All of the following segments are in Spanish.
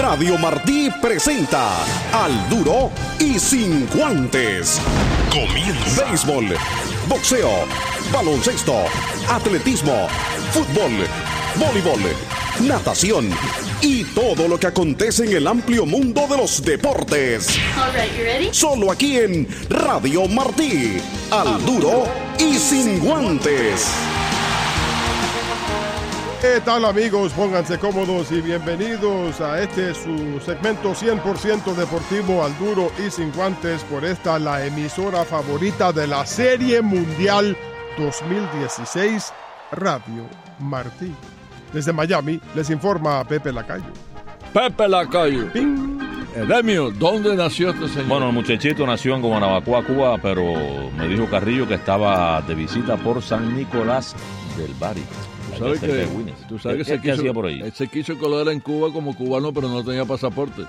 Radio Martí presenta Al Duro y Sin Guantes. Comienza. Béisbol, boxeo, baloncesto, atletismo, fútbol, voleibol, natación y todo lo que acontece en el amplio mundo de los deportes. All right, you ready? Solo aquí en Radio Martí. Al Duro y Sin Guantes. ¿Qué tal, amigos? Pónganse cómodos y bienvenidos a este su segmento 100% deportivo, Al Duro y Sin Guantes, por esta la emisora favorita de la Serie Mundial 2016, Radio Martí. Desde Miami les informa Pepe Lacayo. Pepe Lacayo. ¡Ping! Edemio, ¿dónde nació este señor? Bueno, el muchachito nació en Guanabacoa, Cuba, pero me dijo Carrillo que estaba de visita por San Nicolás del Bari. Tú sabes que ¿Qué hacía por ahí? Se quiso colar en Cuba como cubano, pero no tenía pasaporte.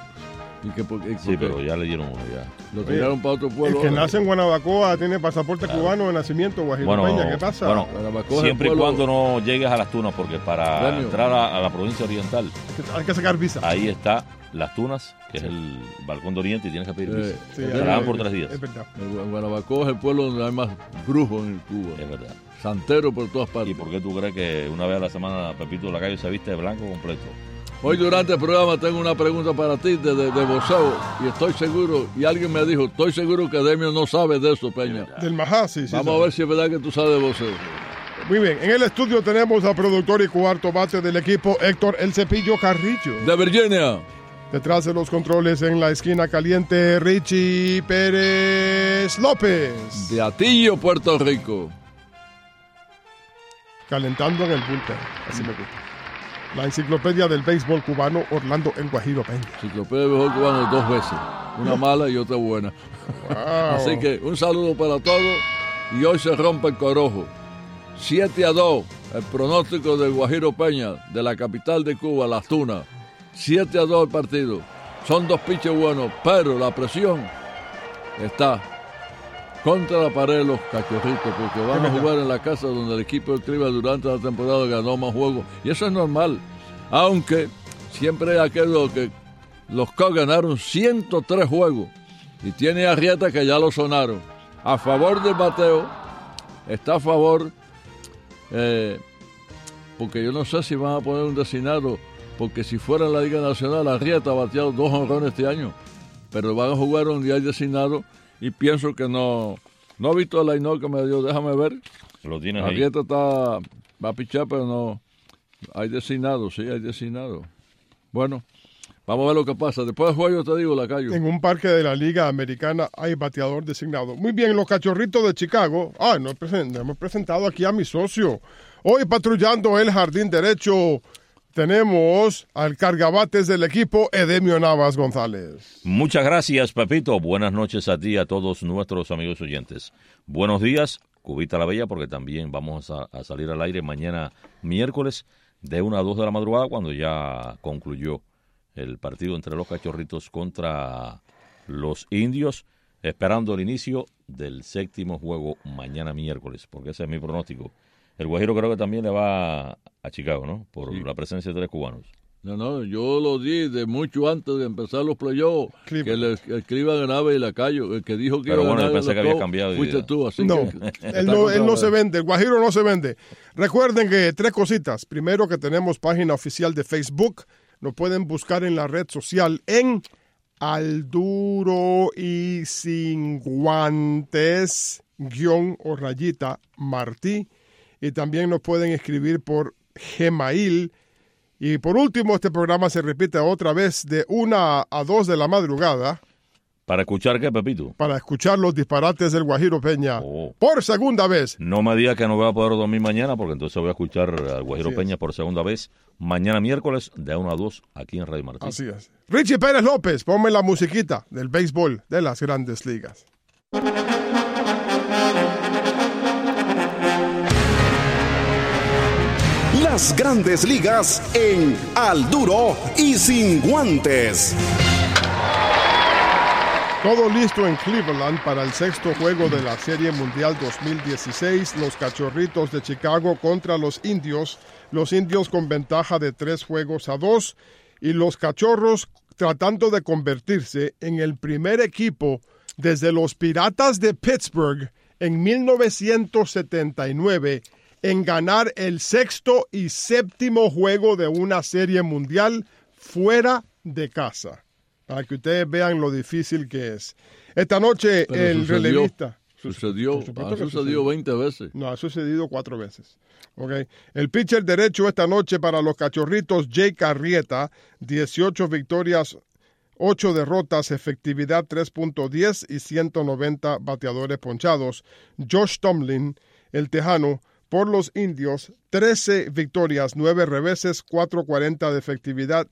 Sí, pero ya le dieron uno ya. Lo tiraron para otro pueblo. El que nace en Guanabacoa tiene pasaporte cubano de nacimiento, Guajiro Peña. ¿Qué pasa? Bueno, Guanabacoa siempre y pueblo... cuando no llegues a Las Tunas, porque para entrar a la provincia oriental hay que sacar visa. Ahí está Las Tunas, que es el balcón de Oriente, y tienes que pedir visa. Sí, te la dan por 3 días. Es verdad. Guanabacoa es el pueblo donde hay más brujos en Cuba. Es verdad. Santero por todas partes. ¿Y por qué tú crees que una vez a la semana Pepito Lacayo se viste de blanco completo? Hoy durante el programa tengo una pregunta para ti de boxeo, y estoy seguro, y alguien me dijo, estoy seguro que Demio no sabe de eso, Peña. Del Majá, sí. Vamos a ver si es verdad que tú sabes de boxeo. Muy bien, en el estudio tenemos al productor y cuarto bate del equipo, Héctor El Cepillo Carrillo. De Virginia. Detrás de los controles en la esquina caliente, Richie Pérez López. De Atillo, Puerto Rico. Calentando en el bullpen, así me gusta. La enciclopedia del béisbol cubano, Orlando en Guajiro Peña. Enciclopedia del béisbol cubano 2 veces. Una mala y otra buena. Wow. Así que un saludo para todos. Y hoy se rompe el corojo. 7-2, el pronóstico del Guajiro Peña, de la capital de Cuba, Las Tunas. 7-2 el partido. Son 2 pitches buenos, pero la presión está contra la pared de los cachorritos, porque van a jugar en la casa donde el equipo de Cliva durante la temporada ganó más juegos. Y eso es normal. Aunque siempre ha quedado que los Cubs ganaron 103 juegos. Y tiene Arrieta que ya lo sonaron. A favor del bateo, está a favor, porque yo no sé si van a poner un designado, porque si fuera en la Liga Nacional, Arrieta ha bateado 2 jonrones este año. Pero van a jugar donde hay designado. Y pienso que no he visto el line-up que me dio, déjame ver. Lo tienes ahí. Arrieta va a pichar, pero no. Hay designado, sí, hay designado. Bueno, vamos a ver lo que pasa. Después del juego te digo, Lacayo. En un parque de la Liga Americana hay bateador designado. Muy bien, los Cachorritos de Chicago. No hemos presentado aquí a mi socio. Hoy patrullando el jardín derecho, tenemos al cargabates del equipo, Edemio Navas González. Muchas gracias, Pepito. Buenas noches a ti y a todos nuestros amigos oyentes. Buenos días, Cubita la Bella, porque también vamos a salir al aire mañana miércoles de 1 a 2 de la madrugada, cuando ya concluyó el partido entre los Cachorritos contra los Indios, esperando el inicio del 7º juego mañana miércoles, porque ese es mi pronóstico. El Guajiro creo que también le va a Chicago, ¿no? Por la presencia de 3 cubanos. No, yo lo di de mucho antes de empezar los playoffs, que el que iba a ganar y Lacayo, el que dijo que pero iba a bueno, ganar. Yo pensé que había cambiado de fuiste idea. tú, así no, que... él no se vende, el Guajiro no se vende. Recuerden que 3 cositas. Primero, que tenemos página oficial de Facebook. Nos pueden buscar en la red social en Al Duro y Sin Guantes _ Martí. Y también nos pueden escribir por Gmail. Y por último, este programa se repite otra vez de 1 a 2 de la madrugada. ¿Para escuchar qué, Pepito? Para escuchar los disparates del Guajiro Peña por segunda vez. No me digas que no voy a poder dormir mañana, porque entonces voy a escuchar al Guajiro Así Peña es. por segunda vez mañana miércoles de 1 a 2 aquí en Radio Martí. Así es. Richie Pérez López, ponme la musiquita del béisbol de las Grandes Ligas. Las Grandes Ligas en Al Duro y Sin Guantes. Todo listo en Cleveland para el 6º juego de la Serie Mundial 2016. Los Cachorritos de Chicago contra los Indios. Los Indios con ventaja de 3 juegos a 2. y los Cachorros tratando de convertirse en el primer equipo desde los Piratas de Pittsburgh en 1979 en ganar el 6º y 7º juego de una serie mundial fuera de casa. Para que ustedes vean lo difícil que es. Esta noche el relevista... Ha sucedido 20 veces. No, ha sucedido 4 veces. Okay. El pitcher derecho esta noche para los Cachorritos, Jake Arrieta, 18 victorias, 8 derrotas, efectividad 3.10 y 190 bateadores ponchados. Josh Tomlin, el tejano, por los Indios, 13 victorias, 9 reveses, 4.40 de efectividad,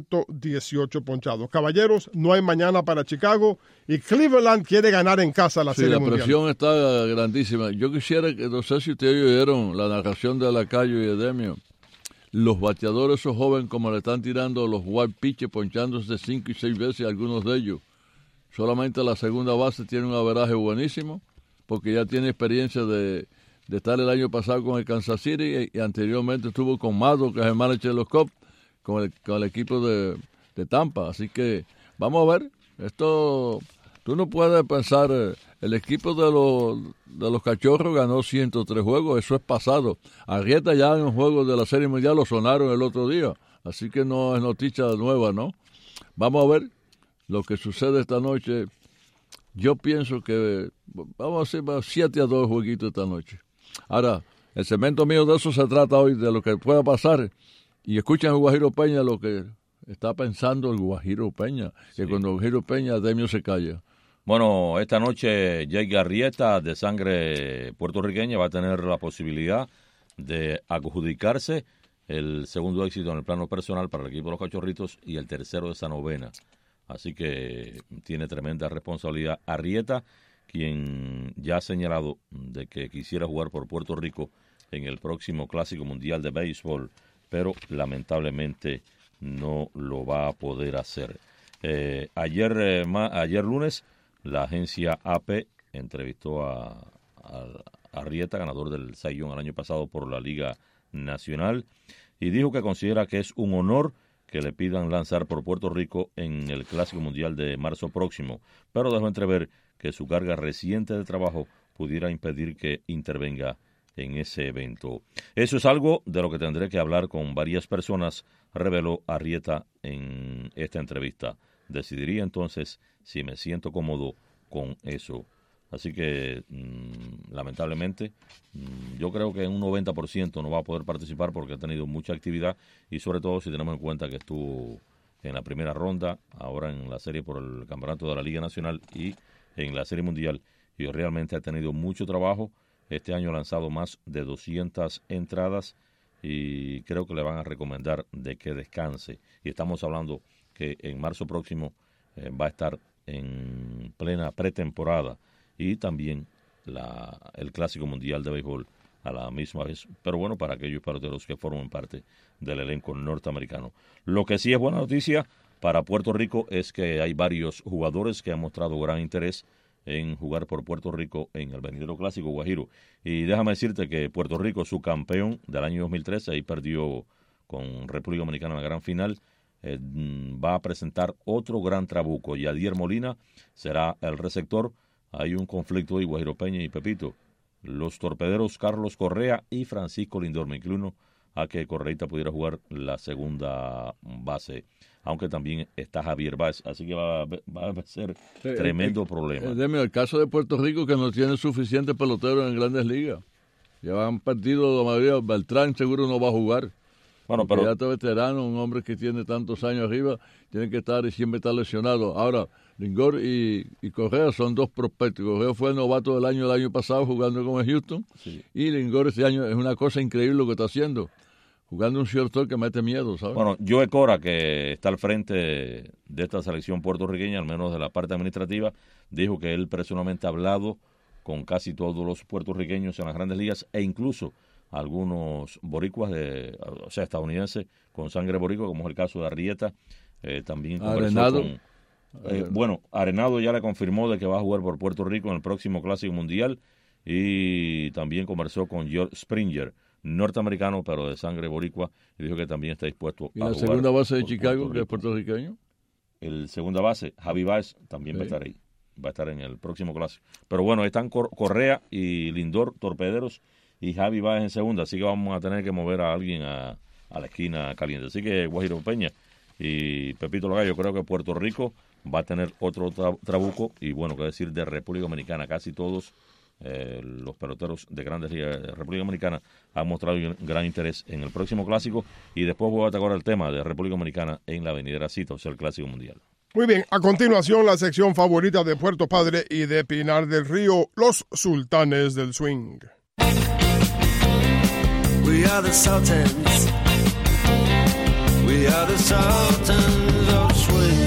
118 ponchados. Caballeros, no hay mañana para Chicago y Cleveland quiere ganar en casa la Serie Mundial. La presión está grandísima. Yo quisiera que, no sé si ustedes oyeron la narración de Lacayo y Edemio. Los bateadores, esos jóvenes, como le están tirando los wild pitches, ponchándose 5 y 6 veces algunos de ellos. Solamente la segunda base tiene un averaje buenísimo, porque ya tiene experiencia de estar el año pasado con el Kansas City y anteriormente estuvo con Maddox, que es el manager de los Cubs, con el equipo de Tampa. Así que vamos a ver. Esto, tú no puedes pensar, el equipo de los Cachorros ganó 103 juegos, eso es pasado. Arrieta ya en los juegos de la Serie Mundial lo sonaron el otro día, así que no es noticia nueva, ¿no? Vamos a ver lo que sucede esta noche. Yo pienso que vamos a hacer 7-2 jueguitos esta noche. Ahora, el segmento mío de eso se trata hoy, de lo que pueda pasar. Y escuchen a Guajiro Peña lo que está pensando el Guajiro Peña, que cuando el Guajiro Peña, Demio se calla. Bueno, esta noche Jake Arrieta, de sangre puertorriqueña, va a tener la posibilidad de adjudicarse el segundo éxito en el plano personal para el equipo de los Cachorritos y el tercero de esa novena. Así que tiene tremenda responsabilidad Arrieta, quien ya ha señalado de que quisiera jugar por Puerto Rico en el próximo Clásico Mundial de Béisbol, pero lamentablemente no lo va a poder hacer. Ayer lunes, la agencia AP entrevistó a Arrieta, ganador del Cy Young el año pasado por la Liga Nacional, y dijo que considera que es un honor que le pidan lanzar por Puerto Rico en el Clásico Mundial de marzo próximo, pero dejó entrever que su carga reciente de trabajo pudiera impedir que intervenga en ese evento. Eso es algo de lo que tendré que hablar con varias personas, reveló Arrieta en esta entrevista. Decidiría entonces si me siento cómodo con eso. Así que, lamentablemente, yo creo que en un 90% no va a poder participar porque ha tenido mucha actividad y sobre todo si tenemos en cuenta que estuvo en la primera ronda, ahora en la serie por el campeonato de la Liga Nacional y en la Serie Mundial, y realmente ha tenido mucho trabajo. Este año ha lanzado más de 200 entradas y creo que le van a recomendar de que descanse. Y estamos hablando que en marzo próximo va a estar en plena pretemporada y también el Clásico Mundial de Béisbol a la misma vez. Pero bueno, para aquellos peloteros que forman parte del elenco norteamericano. Lo que sí es buena noticia para Puerto Rico es que hay varios jugadores que han mostrado gran interés en jugar por Puerto Rico en el venidero Clásico Guajiro. Y déjame decirte que Puerto Rico, su campeón del año 2013, ahí perdió con República Dominicana en la gran final, va a presentar otro gran trabuco. Yadier Molina será el receptor. Hay un conflicto ahí, Guajiro Peña y Pepito. Los torpederos Carlos Correa y Francisco Lindor. Me inclino a que Correita pudiera jugar la segunda base, aunque también está Javier Báez, así que va a ser tremendo problema. El caso de Puerto Rico, que no tiene suficiente pelotero en Grandes Ligas. Ya han perdido la mayoría. Beltrán seguro no va a jugar. Bueno, pero ya está veterano, un hombre que tiene tantos años arriba, tiene que estar y siempre está lesionado. Ahora, Lindor y Correa son dos prospectos. Correa fue el novato del año pasado jugando con el Houston, sí. Y Lindor este año es una cosa increíble lo que está haciendo, jugando un shortstop que mete miedo, ¿sabes? Bueno, Joe Cora, que está al frente de esta selección puertorriqueña, al menos de la parte administrativa, dijo que él personalmente ha hablado con casi todos los puertorriqueños en las Grandes Ligas e incluso algunos boricuas, estadounidenses con sangre boricua, como es el caso de Arrieta. También conversó con... Arenado ya le confirmó de que va a jugar por Puerto Rico en el próximo Clásico Mundial y también conversó con George Springer norteamericano, pero de sangre boricua, y dijo que también está dispuesto a ¿Y la jugar segunda base de por Chicago, Puerto que es Rico. puertorriqueño? El segunda base, Javi Baez, también va a estar ahí. Va a estar en el próximo clásico. Pero bueno, están Correa y Lindor, torpederos, y Javi Baez en segunda, así que vamos a tener que mover a alguien a la esquina caliente. Así que Guajiro Peña y Pepito Logallo, creo que Puerto Rico va a tener otro trabuco, y bueno, qué decir de República Dominicana, casi todos los peloteros de Grandes Ligas de República Dominicana han mostrado un gran interés en el próximo clásico, y después voy a tocar el tema de República Dominicana en la venidera cita, o sea, el Clásico Mundial. Muy bien, a continuación la sección favorita de Puerto Padre y de Pinar del Río, los Sultanes del Swing. We are the Sultans. We are the Sultans of Swing.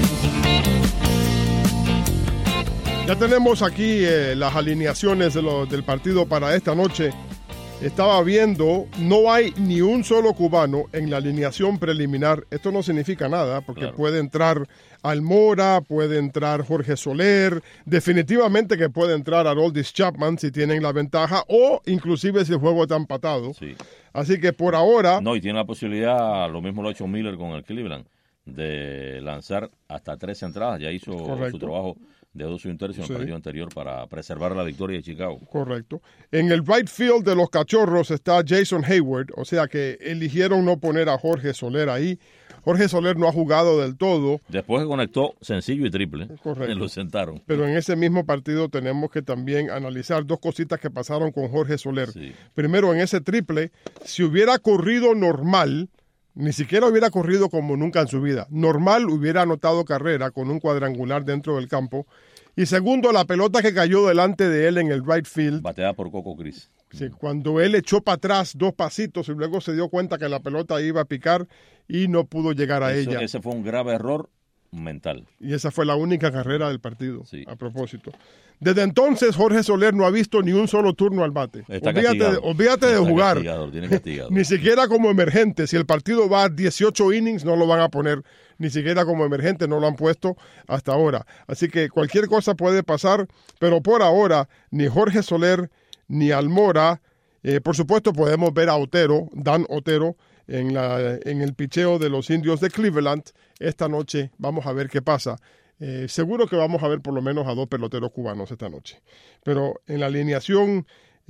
Ya tenemos aquí las alineaciones del partido para esta noche. Estaba viendo, no hay ni un solo cubano en la alineación preliminar. Esto no significa nada, porque claro, puede entrar Almora, puede entrar Jorge Soler, definitivamente que puede entrar Aroldis Chapman si tienen la ventaja, o inclusive si el juego está empatado. Sí. Así que por ahora... No, y tiene la posibilidad, lo mismo lo ha hecho Miller con el Cleveland, de lanzar hasta 3 entradas. Ya hizo su trabajo de 2 y 1 tercio en el partido anterior para preservar la victoria de Chicago. Correcto. En el right field de los Cachorros está Jason Hayward, o sea que eligieron no poner a Jorge Soler ahí. Jorge Soler no ha jugado del todo. Después que conectó sencillo y triple, Correcto, lo sentaron. Pero en ese mismo partido tenemos que también analizar 2 cositas que pasaron con Jorge Soler. Sí. Primero, en ese triple, si hubiera corrido normal, ni siquiera hubiera corrido como nunca en su vida. Normal hubiera anotado carrera con un cuadrangular dentro del campo. Y segundo, la pelota que cayó delante de él en el right field. Bateada por Coco Cris. Sí, cuando él echó para atrás 2 pasitos y luego se dio cuenta que la pelota iba a picar y no pudo llegar a ella. Ese fue un grave error mental. Y esa fue la única carrera del partido, sí, a propósito. Desde entonces, Jorge Soler no ha visto ni un solo turno al bate. Olvídate de jugar. Tiene castigado. Ni siquiera como emergente. Si el partido va a 18 innings, no lo van a poner. Ni siquiera como emergente no lo han puesto hasta ahora. Así que cualquier cosa puede pasar, pero por ahora, ni Jorge Soler, ni Almora. Por supuesto, podemos ver a Otero, Dan Otero, en el picheo de los Indios de Cleveland. Esta noche vamos a ver qué pasa. Seguro que vamos a ver por lo menos a 2 peloteros cubanos esta noche. Pero en la alineación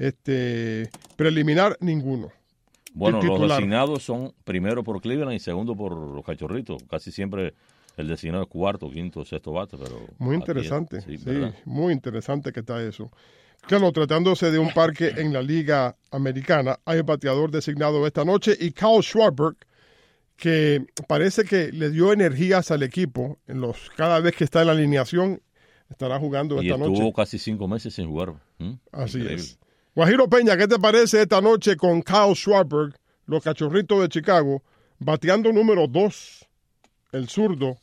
preliminar, ninguno. Bueno, los designados son primero por Cleveland y segundo por los Cachorritos. Casi siempre el designado es cuarto, quinto, sexto bate. Pero muy interesante, sí, muy interesante que está eso. Claro, tratándose de un parque en la Liga Americana, hay bateador designado esta noche y Kyle Schwarber, que parece que le dio energías al equipo cada vez que está en la alineación, estará jugando esta noche. Y estuvo casi 5 meses sin jugar. Así Increíble. es. Guajiro Peña, ¿qué te parece esta noche con Kyle Schwarber, los Cachorritos de Chicago, bateando número 2, el zurdo?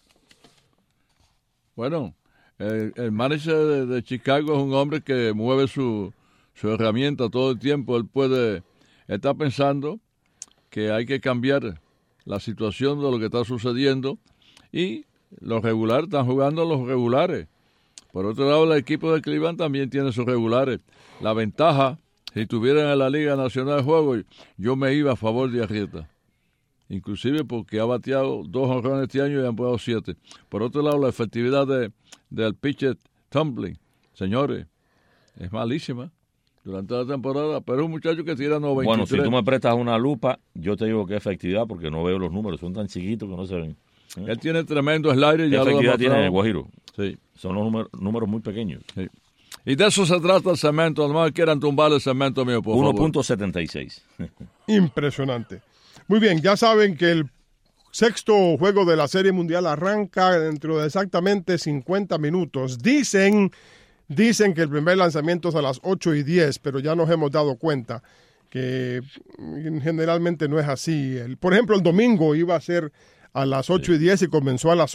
Bueno, el manager de Chicago es un hombre que mueve su herramienta todo el tiempo. Él está pensando que hay que cambiar la situación de lo que está sucediendo y los regulares están jugando los regulares. Por otro lado, el equipo de Cleveland también tiene sus regulares. La ventaja, si estuvieran en la Liga Nacional de Juego, yo me iba a favor de Arrieta. Inclusive porque ha bateado 2 jonrones este año y han pegado 7. Por otro lado, la efectividad del pitcher Tumbling, señores, es malísima durante la temporada, pero es un muchacho que tira 93. Bueno, si tú me prestas una lupa, yo te digo que efectividad porque no veo los números, son tan chiquitos que no se ven. Él tiene tremendo slider. ¿Qué efectividad tiene el Guajiro? Sí. Son los números muy pequeños. Sí. Y de eso se trata el cemento. No me quieran tumbar el cemento mío, por favor. 1.76. Impresionante. Muy bien, ya saben que el 6º juego de la Serie Mundial arranca dentro de exactamente 50 minutos. Dicen que el primer lanzamiento es a las 8:10, pero ya nos hemos dado cuenta que generalmente no es así. Por ejemplo, el domingo iba a ser a las 8:10 y comenzó a las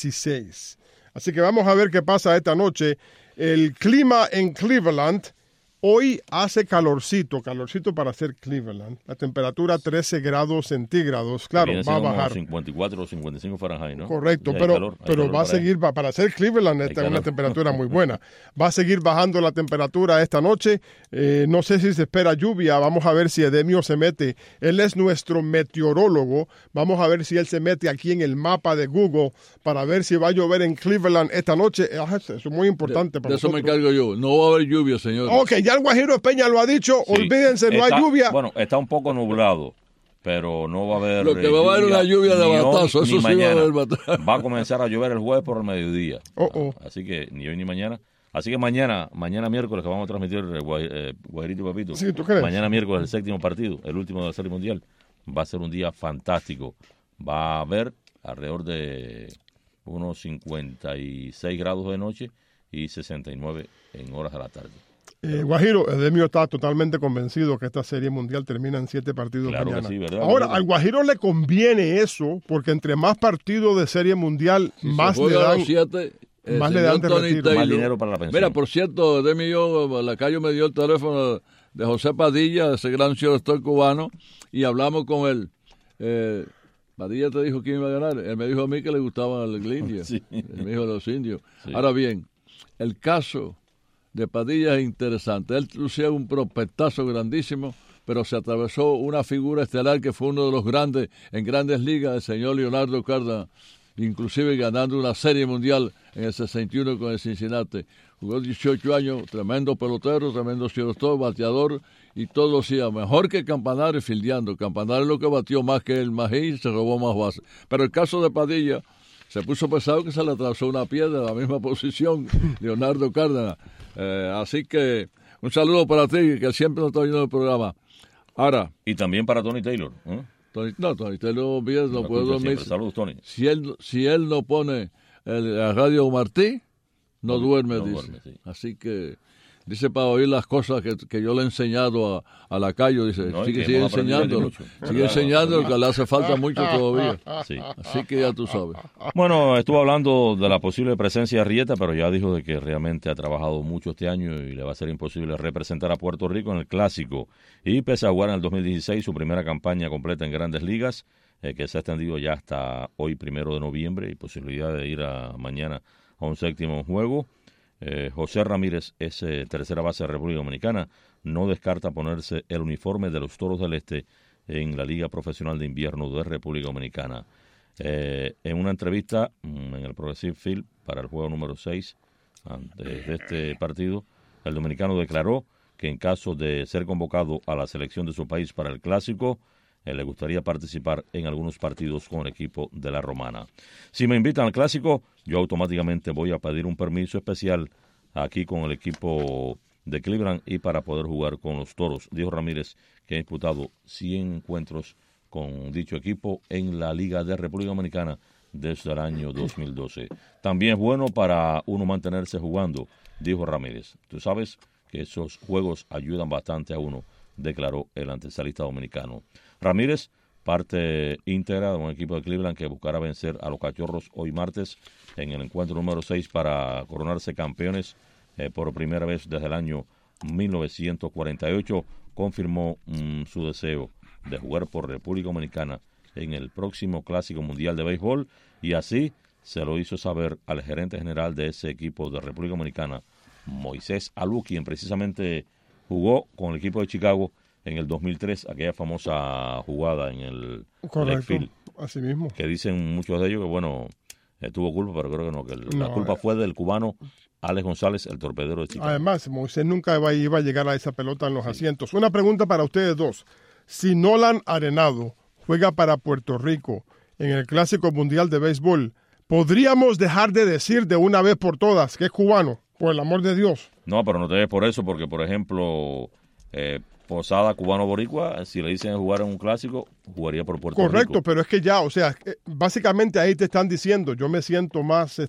8:16. Así que vamos a ver qué pasa esta noche. El clima en Cleveland Hoy hace calorcito para hacer Cleveland. La temperatura 13 grados centígrados. Claro, va a bajar. 54 o 55 Fahrenheit, ¿no? Correcto, Hay pero calor va a seguir, para hacer Cleveland está en una temperatura muy buena. Va a seguir bajando la temperatura esta noche. No sé si se espera lluvia. Vamos a ver si Edemio se mete. Él es nuestro meteorólogo. Vamos a ver si él se mete aquí en el mapa de Google para ver si va a llover en Cleveland esta noche. Eso es muy importante para nosotros. De eso me encargo yo. No va a haber lluvia, señor. Ok, ya el Guajiro Peña lo ha dicho. Sí. Olvídense, no hay lluvia. Bueno, está un poco nublado, pero no va a haber lo que va a haber una lluvia de batazo. Eso sí va a haber batazo. Va a comenzar a llover el jueves por el mediodía. Así que ni hoy ni mañana. Así que mañana miércoles que vamos a transmitir Guajirito y Papito. Sí, ¿tú crees? Mañana miércoles el séptimo partido, el último de la Serie Mundial. Va a ser un día fantástico. Va a haber alrededor de unos 56 grados de noche y 69 en horas de la tarde. Guajiro, Edemio está totalmente convencido que esta Serie Mundial termina en 7 partidos claro mañana. Que sí, ¿verdad? Ahora, al Guajiro le conviene eso, porque entre más partidos de Serie Mundial, si más le dan... 7, más le dan de retiro. Más dinero para la pensión. Mira, por cierto, Edemio y yo, Lacayo me dio el teléfono de José Padilla, ese gran shortstop cubano, y hablamos con él. Padilla te dijo quién iba a ganar. Él me dijo a mí que le gustaban los indios. Sí. Él me dijo los indios. Sí. Ahora bien, el caso de Padilla es interesante. Él lucía un prospectazo grandísimo, pero se atravesó una figura estelar que fue uno de los grandes en Grandes Ligas, el señor Leonardo Cárdenas, inclusive ganando una Serie Mundial en el 61 con el Cincinnati. Jugó 18 años, tremendo pelotero, tremendo shortstop, bateador, y todo lo hacía mejor que Campanario fildeando. Campanario es lo que batió más que el Magí, se robó más bases. Pero el caso de Padilla se puso pesado que se le atravesó una piedra en la misma posición, Leonardo Cárdenas. Así que un saludo para ti, que siempre nos está oyendo el programa. Ahora. Y también para Tony Taylor. Tony Taylor no puede dormir. Saludos, Tony. Si él no pone la radio Martí, no duerme, dice. Duerme, sí. Así que dice para oír las cosas que yo le he enseñado a Lacayo, dice, sigue enseñándolo. Sigue enseñándolo, que le hace falta mucho todavía. Sí. Así que ya tú sabes. Bueno, estuvo hablando de la posible presencia de Arrieta, pero ya dijo de que realmente ha trabajado mucho este año y le va a ser imposible representar a Puerto Rico en el Clásico. Y pese a jugar en el 2016 su primera campaña completa en Grandes Ligas, que se ha extendido ya hasta hoy, 1 de noviembre, y posibilidad de ir mañana a un séptimo juego. José Ramírez es tercera base de República Dominicana. No descarta ponerse el uniforme de los Toros del Este en la Liga Profesional de Invierno de República Dominicana. En una entrevista en el Progressive Field para el juego número 6 antes de este partido, el dominicano declaró que en caso de ser convocado a la selección de su país para el Clásico, le gustaría participar en algunos partidos con el equipo de la Romana. Si me invitan al Clásico, yo automáticamente voy a pedir un permiso especial aquí con el equipo de Cleveland y para poder jugar con los Toros, dijo Ramírez, que ha disputado 100 encuentros con dicho equipo en la Liga de República Dominicana desde el año 2012. También es bueno para uno mantenerse jugando, dijo Ramírez. Tú sabes que esos juegos ayudan bastante a uno, declaró el antesalista dominicano. Ramírez, parte íntegra de un equipo de Cleveland que buscará vencer a los Cachorros hoy martes en el encuentro número 6 para coronarse campeones por primera vez desde el año 1948, confirmó su deseo de jugar por República Dominicana en el próximo Clásico Mundial de Béisbol, y así se lo hizo saber al gerente general de ese equipo de República Dominicana, Moisés Alú, quien precisamente jugó con el equipo de Chicago en el 2003, aquella famosa jugada en el left field. Así mismo. Que dicen muchos de ellos que, bueno, tuvo culpa, pero creo que no, que la culpa fue del cubano Alex González, el torpedero de Chicago. Además, Moisés nunca iba a llegar a esa pelota en los asientos. Una pregunta para ustedes dos. Si Nolan Arenado juega para Puerto Rico en el Clásico Mundial de Béisbol, ¿podríamos dejar de decir de una vez por todas que es cubano? Por el amor de Dios. No, pero no te des por eso, porque, por ejemplo, Posada, cubano boricua, si le dicen jugar en un clásico, jugaría por Puerto Rico. Correcto, pero es que ya, o sea, básicamente ahí te están diciendo, yo me siento más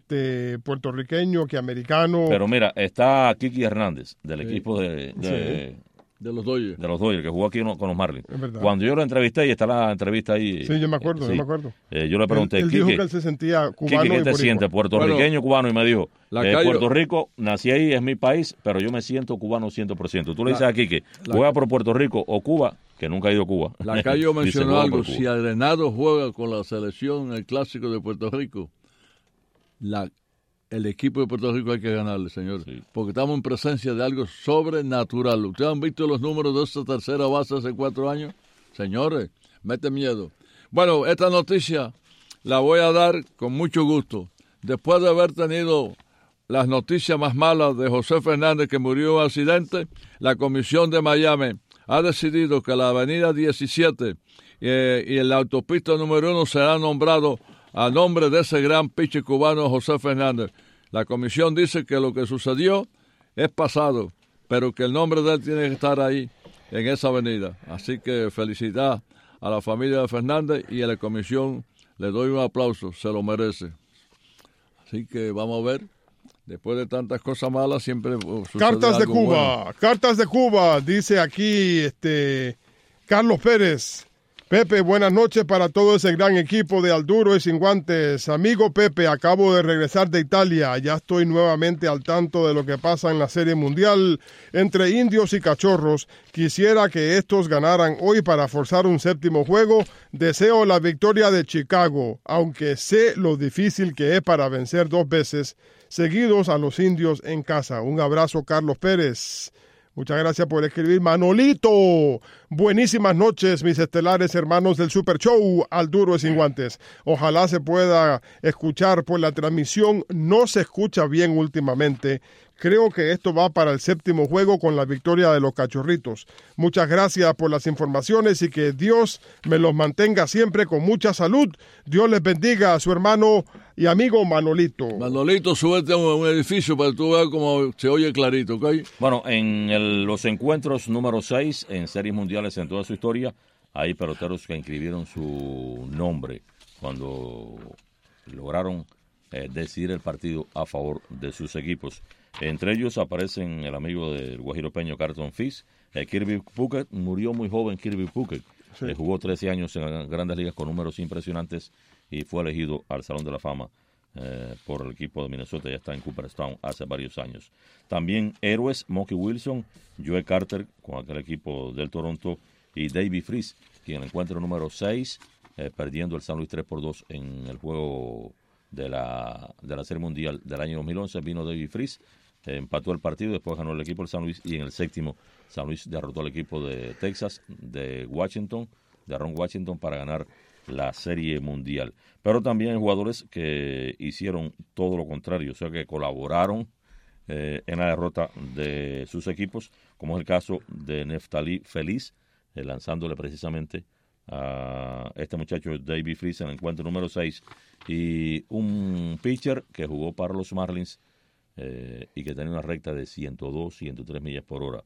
puertorriqueño que americano. Pero mira, está Kiki Hernández, del equipo de De los Dodgers. De los Dodgers, que jugó aquí con los Marlins. Es verdad. Cuando yo lo entrevisté, y está la entrevista ahí. Sí, yo me acuerdo, sí. yo me acuerdo. Yo le pregunté, Él dijo Quique, que él se sentía cubano Quique, y ¿qué te boricua. sientes? Puertorriqueño, cubano. Y me dijo, Lacayo- Puerto Rico, nací ahí, es mi país, pero yo me siento cubano 100%. Tú le dices a Quique, juega por Puerto Rico o Cuba, que nunca ha ido a Cuba. Lacayo Dice, mencionó juega algo. por Cuba. Si Arenado juega con la selección en el Clásico de Puerto Rico, el equipo de Puerto Rico hay que ganarle, señores. Sí. Porque estamos en presencia de algo sobrenatural. ¿Ustedes han visto los números de esta tercera base hace 4 años? Señores, mete miedo. Bueno, esta noticia la voy a dar con mucho gusto. Después de haber tenido las noticias más malas de José Fernández, que murió en un accidente, la Comisión de Miami ha decidido que la avenida 17 y la autopista número 1 será nombrado a nombre de ese gran pitcher cubano José Fernández. La comisión dice que lo que sucedió es pasado, pero que el nombre de él tiene que estar ahí, en esa avenida. Así que felicidad a la familia de Fernández y a la comisión le doy un aplauso, se lo merece. Así que vamos a ver, después de tantas cosas malas siempre sucede Cartas de algo Cuba, bueno. Cartas de Cuba, dice aquí Carlos Pérez. Pepe, buenas noches para todo ese gran equipo de Al Duro y Sin Guantes. Amigo Pepe, acabo de regresar de Italia. Ya estoy nuevamente al tanto de lo que pasa en la Serie Mundial entre indios y cachorros. Quisiera que estos ganaran hoy para forzar un séptimo juego. Deseo la victoria de Chicago, aunque sé lo difícil que es para vencer 2 veces seguidos a los indios en casa. Un abrazo, Carlos Pérez. Muchas gracias por escribir. Manolito, buenísimas noches, mis estelares hermanos del Super Show, Al Duro y Sin Guantes. Ojalá se pueda escuchar por la transmisión. No se escucha bien últimamente. Creo que esto va para el séptimo juego con la victoria de los cachorritos. Muchas gracias por las informaciones y que Dios me los mantenga siempre con mucha salud. Dios les bendiga a su hermano y amigo Manolito. Manolito, súbete a un edificio para que tú veas cómo se oye clarito, ¿ok? Bueno, en los encuentros número 6 en series mundiales en toda su historia, hay peloteros que inscribieron su nombre cuando lograron decidir el partido a favor de sus equipos. Entre ellos aparecen el amigo del Guajiro Peño, Carlton Fisk, Kirby Puckett, murió muy joven Kirby Puckett, sí. Jugó 13 años en Grandes Ligas con números impresionantes y fue elegido al Salón de la Fama por el equipo de Minnesota, ya está en Cooperstown hace varios años. También héroes, Mookie Wilson, Joe Carter con aquel equipo del Toronto y David Freese, quien en el encuentro número 6, perdiendo el San Luis 3-2 en el juego de la Serie Mundial del año 2011, vino David Freese, empató el partido, después ganó el equipo del San Luis y en el séptimo San Luis derrotó al equipo de Texas, de Ron Washington para ganar la Serie Mundial. Pero también hay jugadores que hicieron todo lo contrario, o sea que colaboraron en la derrota de sus equipos, como es el caso de Neftali Feliz, lanzándole precisamente a este muchacho David Freese en el encuentro número 6, y un pitcher que jugó para los Marlins y que tenía una recta de 102, 103 millas por hora.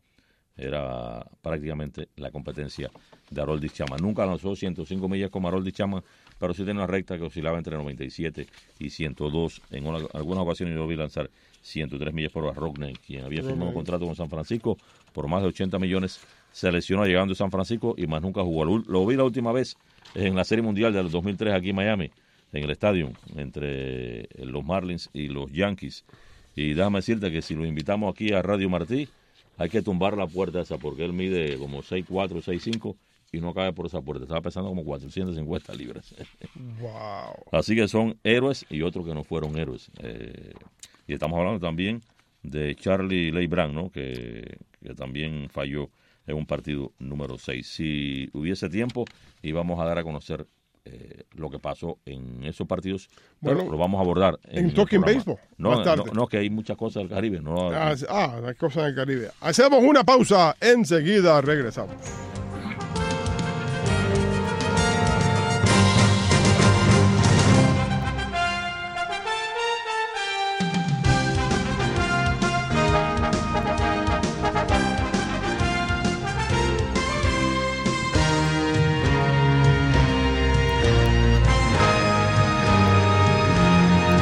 Era prácticamente la competencia de Aroldis Chapman. Nunca lanzó 105 millas como Aroldis Chapman, pero sí tenía una recta que oscilaba entre 97 y 102. En algunas ocasiones yo vi lanzar 103 millas por hora. Rockney, quien había firmado un contrato con San Francisco por más de 80 millones, se lesionó llegando a San Francisco y más nunca jugó. Lo vi la última vez en la Serie Mundial del 2003 aquí en Miami, en el estadio, entre los Marlins y los Yankees. Y déjame decirte que si lo invitamos aquí a Radio Martí, hay que tumbar la puerta esa, porque él mide como 6'4", 6'5", y no cabe por esa puerta. Estaba pesando como 450 libras. Wow. Así que son héroes y otros que no fueron héroes. Y estamos hablando también de Charlie Leibrandt, ¿no? que también falló en un partido número 6. Si hubiese tiempo, íbamos a dar a conocer lo que pasó en esos partidos, bueno, pero lo vamos a abordar en Talking Baseball. No, que hay muchas cosas del Caribe. Hay cosas del Caribe. Hacemos una pausa, enseguida regresamos.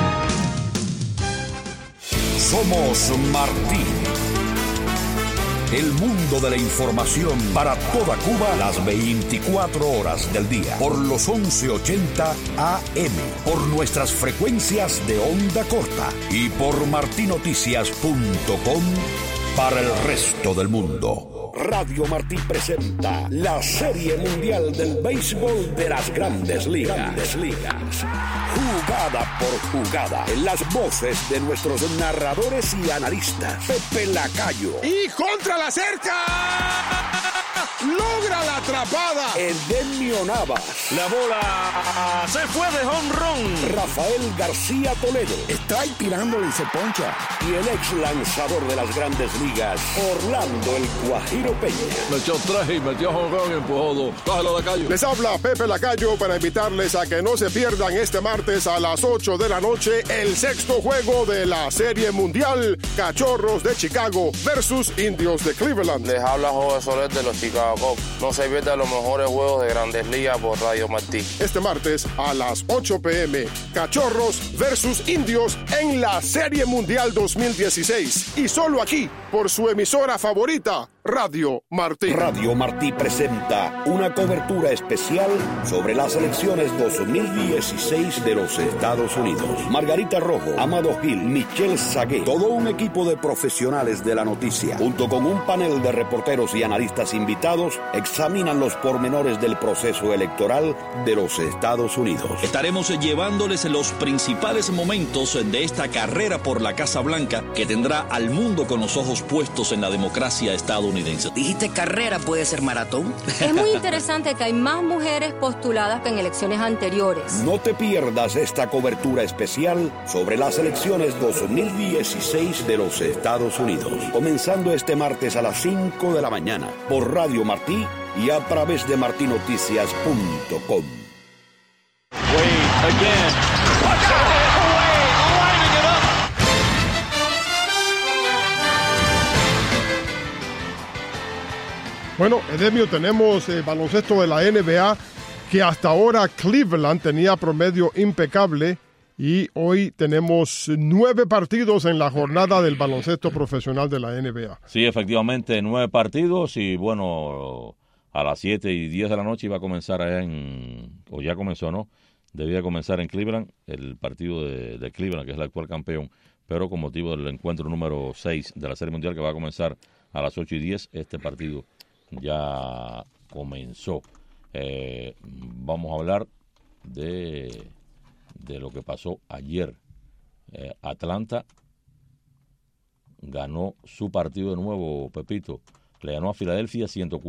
Somos Martín. El mundo de la información para toda Cuba las 24 horas del día. Por los 1180 AM. Por nuestras frecuencias de onda corta. Y por martinoticias.com para el resto del mundo. Radio Martí presenta la Serie Mundial del Béisbol de las Grandes Ligas. Jugada por jugada, en las voces de nuestros narradores y analistas. Pepe Lacayo. Y contra la cerca. Logra la atrapada. Edemio Navas. La bola se fue de jonrón. Rafael García Toledo. Está tirándole y se poncha. Y el ex lanzador de las Grandes Ligas, Orlando el Guajiro Peña. Le echó 3 y metió jonrón y empujó 2. Cógelo, Lacayo. Les habla Pepe Lacayo para invitarles a que no se pierdan este martes a las 8 de la noche el sexto juego de la Serie Mundial, Cachorros de Chicago versus Indios de Cleveland. Les habla José Soler de los Chicago Cubs. No se pierdan los mejores juegos de Grandes Ligas por Radio Martí. Este martes a las 8 p.m. Cachorros versus Indios en la Serie Mundial 2016. Y solo aquí, por su emisora favorita, Radio Martí. Radio Martí presenta una cobertura especial sobre las elecciones 2016 de los Estados Unidos. Margarita Rojo, Amado Gil, Michelle Sagué, todo un equipo de profesionales de la noticia, junto con un panel de reporteros y analistas invitados, examinan los pormenores del proceso electoral de los Estados Unidos. Estaremos llevándoles los principales momentos de esta carrera por la Casa Blanca que tendrá al mundo con los ojos puestos en la democracia estadounidense. ¿Dijiste carrera puede ser maratón? Es muy interesante que hay más mujeres postuladas que en elecciones anteriores. No te pierdas esta cobertura especial sobre las elecciones 2016 de los Estados Unidos, comenzando este martes a las 5 de la mañana por Radio Martí y a través de martinoticias.com. Bueno, Edemio, tenemos baloncesto de la NBA, que hasta ahora Cleveland tenía promedio impecable y hoy tenemos 9 partidos en la jornada del baloncesto profesional de la NBA. Sí, efectivamente, 9 partidos y bueno, a las 7 y 10 de la noche iba a comenzar allá o ya comenzó, ¿no? Debía comenzar en Cleveland el partido de Cleveland, que es el actual campeón, pero con motivo del encuentro número 6 de la Serie Mundial que va a comenzar a las 8 y 10, este partido ya comenzó. Vamos a hablar de lo que pasó ayer. Atlanta ganó su partido de nuevo, Pepito. Le ganó a Filadelfia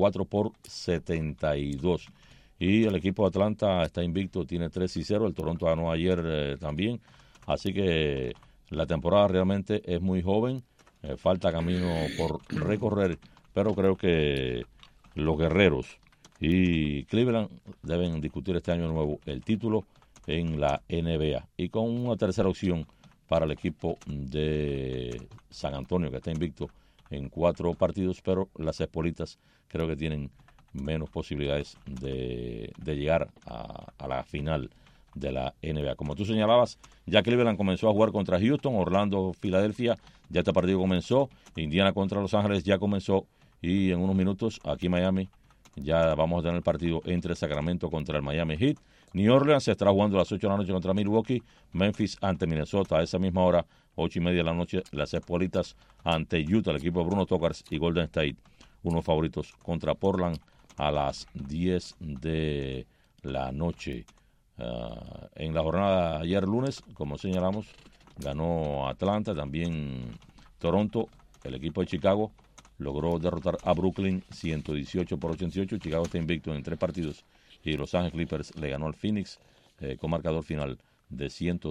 104-72. Y el equipo de Atlanta está invicto, tiene 3-0. El Toronto ganó ayer también. Así que la temporada realmente es muy joven. Falta camino por recorrer. Pero creo que los guerreros y Cleveland deben discutir este año de nuevo el título en la NBA. Y con una tercera opción para el equipo de San Antonio, que está invicto en 4 partidos, pero las Espolitas creo que tienen menos posibilidades de llegar a la final de la NBA. Como tú señalabas, ya Cleveland comenzó a jugar contra Houston, Orlando, Filadelfia, ya este partido comenzó, Indiana contra Los Ángeles ya comenzó, y en unos minutos aquí en Miami ya vamos a tener el partido entre Sacramento contra el Miami Heat. New Orleans se estará jugando a las 8 de la noche contra Milwaukee, Memphis ante Minnesota a esa misma hora, 8:30 de la noche, las Espolitas ante Utah, el equipo de Bruno Tokars y Golden State, unos favoritos contra Portland a las 10 de la noche. En la jornada ayer lunes, como señalamos, ganó Atlanta, también Toronto, el equipo de Chicago logró derrotar a Brooklyn 118-88. Chicago está invicto en 3 partidos y Los Ángeles Clippers le ganó al Phoenix con marcador final de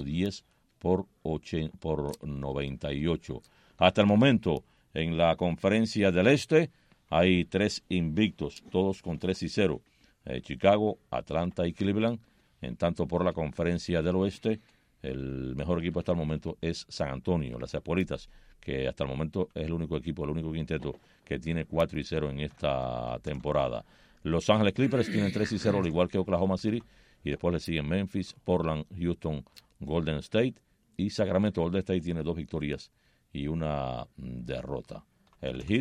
110-98. Hasta el momento, en la conferencia del Este, hay 3 invictos, todos con 3-0. Chicago, Atlanta y Cleveland. En tanto, por la conferencia del Oeste, el mejor equipo hasta el momento es San Antonio, las Espolitas, que hasta el momento es el único equipo, el único quinteto que tiene 4-0 en esta temporada. Los Ángeles Clippers tienen 3-0, al igual que Oklahoma City, y después le siguen Memphis, Portland, Houston, Golden State y Sacramento. Golden State tiene 2 victorias y 1 derrota. El Heat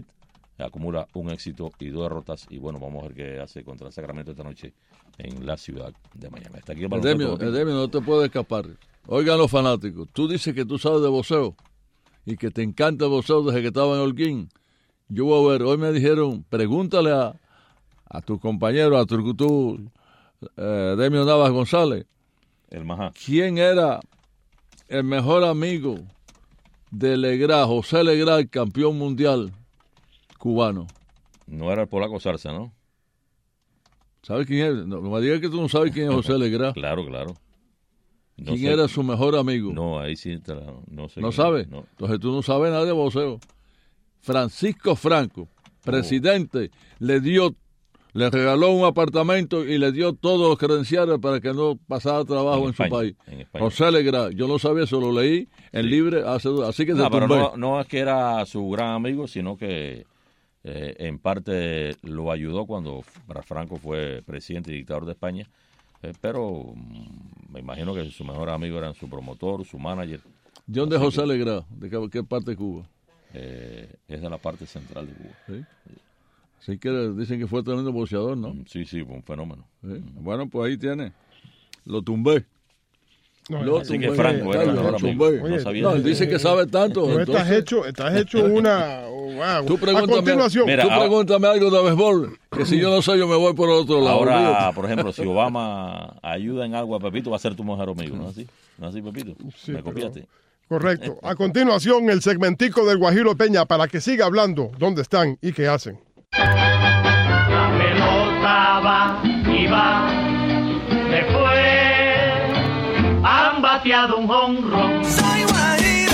acumula un éxito y 2 derrotas. Y bueno, vamos a ver qué hace contra el Sacramento esta noche en la ciudad de Miami. Hasta aquí el baloncesto. Edemio, no te puedes escapar. Oigan los fanáticos, tú dices que tú sabes de boxeo y que te encanta el boxeo desde que estaba en Holguín. Yo voy a ver, hoy me dijeron, pregúntale a tu compañero, a tu Edemio Navas González, el Majá, ¿quién era el mejor amigo de Legrá, José Legrá, el campeón mundial cubano? No era el polaco Zarza, ¿no? ¿Sabes quién es? No me digas que tú no sabes quién es José Legrá. Claro. No ¿Quién sé. era su mejor amigo? No, ahí sí no sé. ¿No sabes? No. Entonces tú no sabes nada de boxeo. Francisco Franco, presidente, le regaló un apartamento y le dio todos los credenciales para que no pasara trabajo en su país. José Legrá, yo no sabía eso, lo leí en Libre, así que pero no es que era su gran amigo, sino que en parte lo ayudó cuando Franco fue presidente y dictador de España, pero me imagino que su mejor amigo era su promotor, su manager. ¿De dónde es José Legrá? ¿De qué parte de Cuba? Es de la parte central de Cuba. ¿Sí? Así que dicen que fue tremendo boxeador, ¿no? Sí, fue un fenómeno. ¿Sí? Bueno, pues ahí tiene. Lo tumbé. Así que Franco era mejor amigo. No sabía. No, él dice que sabe tanto. Estás hecho una... Wow. Tú pregúntame algo de béisbol, que si yo no sé, yo me voy por otro lado. Ahora, por ejemplo, si Obama ayuda en algo a Pepito, va a ser tu mejor amigo, ¿no es así? ¿No es así, Pepito? Sí, ¿Me copiaste? Correcto. A continuación, el segmentico del Guajiro Peña para que siga hablando dónde están y qué hacen. La pelota va y va, después han bateado un jonrón. Soy Guajiro.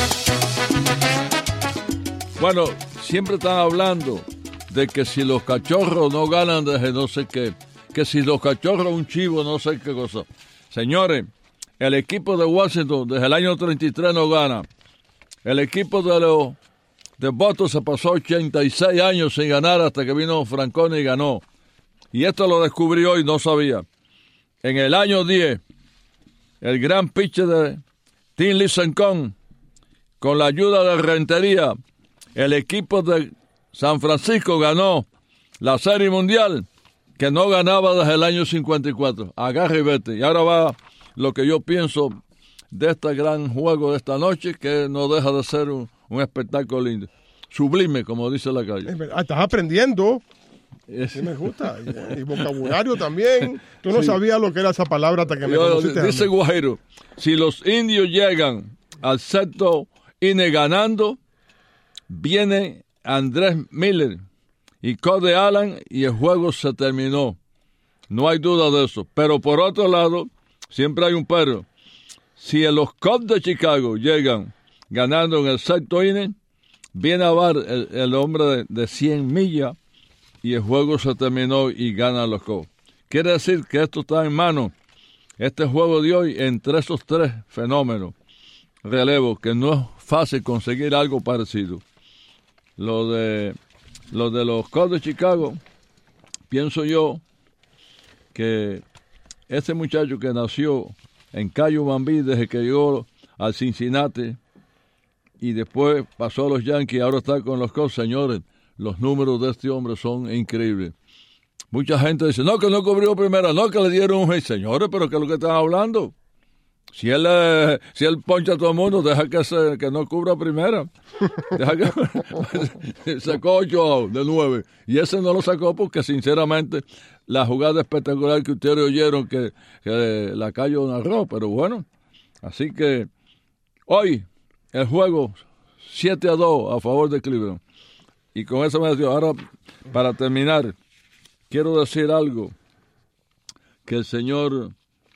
Bueno, siempre están hablando de que si los cachorros no ganan desde no sé qué, que si los cachorros un chivo no sé qué cosa. Señores, el equipo de Washington desde el año 33 no gana. El equipo de Boston se pasó 86 años sin ganar hasta que vino Francona y ganó. Y esto lo descubrí hoy, no sabía. En el año 10, el gran pitcher de Tim Lincecum, con la ayuda de Rentería, el equipo de San Francisco ganó la Serie Mundial, que no ganaba desde el año 54. Agarra y vete. Y ahora va lo que yo pienso de este gran juego de esta noche, que no deja de ser un espectáculo lindo. Sublime, como dice la calle. Estás aprendiendo. Sí, me gusta. Y vocabulario también. Tú no sabías lo que era esa palabra hasta que me conociste. Dice Guajiro, si los indios llegan al sexto inning ganando, viene Andrés Miller y Cody Allen y el juego se terminó. No hay duda de eso. Pero por otro lado, siempre hay un pero. Si los Cubs de Chicago llegan ganando en el sexto inning, viene a dar el hombre de 100 millas y el juego se terminó y ganan los Cubs. Quiere decir que esto está en manos, este juego de hoy, entre esos tres fenómenos relevos, que no es fácil conseguir algo parecido. Lo de los Cubs de Chicago, pienso yo que este muchacho que nació en Cayo Bambí desde que llegó al Cincinnati y después pasó a los Yankees, ahora está con los Cubs, señores, los números de este hombre son increíbles. Mucha gente dice, no, que no cubrió primera, no, que le dieron un hit. Señores, pero ¿qué es lo que están hablando? Si él poncha a todo el mundo, deja que no cubra primera. Deja que sacó 8 de 9. Y ese no lo sacó porque, sinceramente, la jugada espectacular que ustedes oyeron que la Cayo narró. Pero bueno, así que hoy el juego 7-2 a favor de Cleveland. Y con eso me decía, ahora, para terminar, quiero decir algo que el señor...